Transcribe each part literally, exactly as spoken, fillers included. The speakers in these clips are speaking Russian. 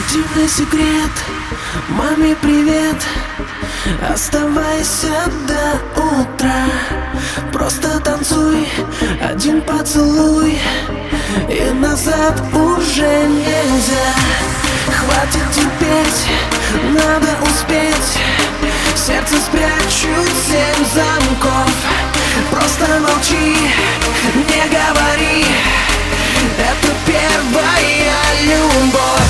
Интимный секрет, маме привет. Оставайся до утра, просто танцуй, один поцелуй, и назад уже нельзя. Хватит терпеть, надо успеть. Сердце спрячу семь замков. Просто молчи, не говори, это первая любовь.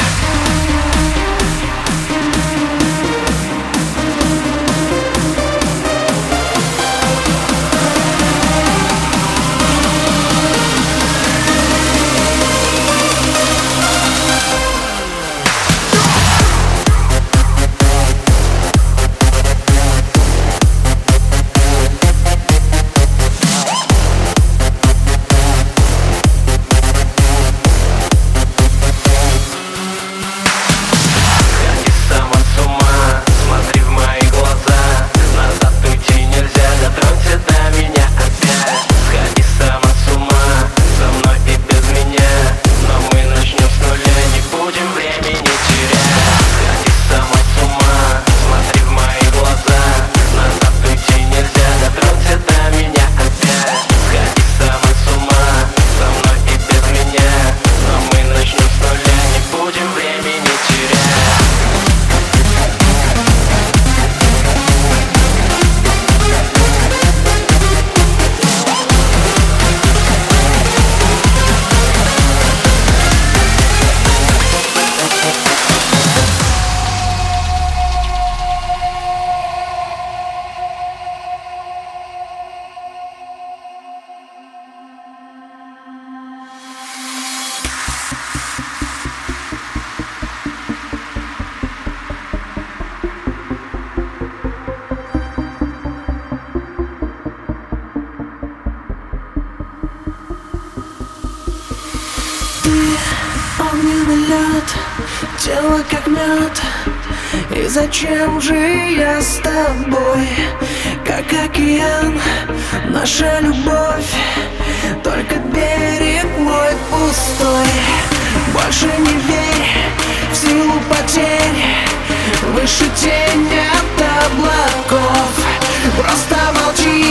Огненный лед, тело как мед. И зачем же я с тобой? Как океан, наша любовь, только берег мой пустой. Больше не верь в силу потерь, выше тень от облаков. Просто молчи,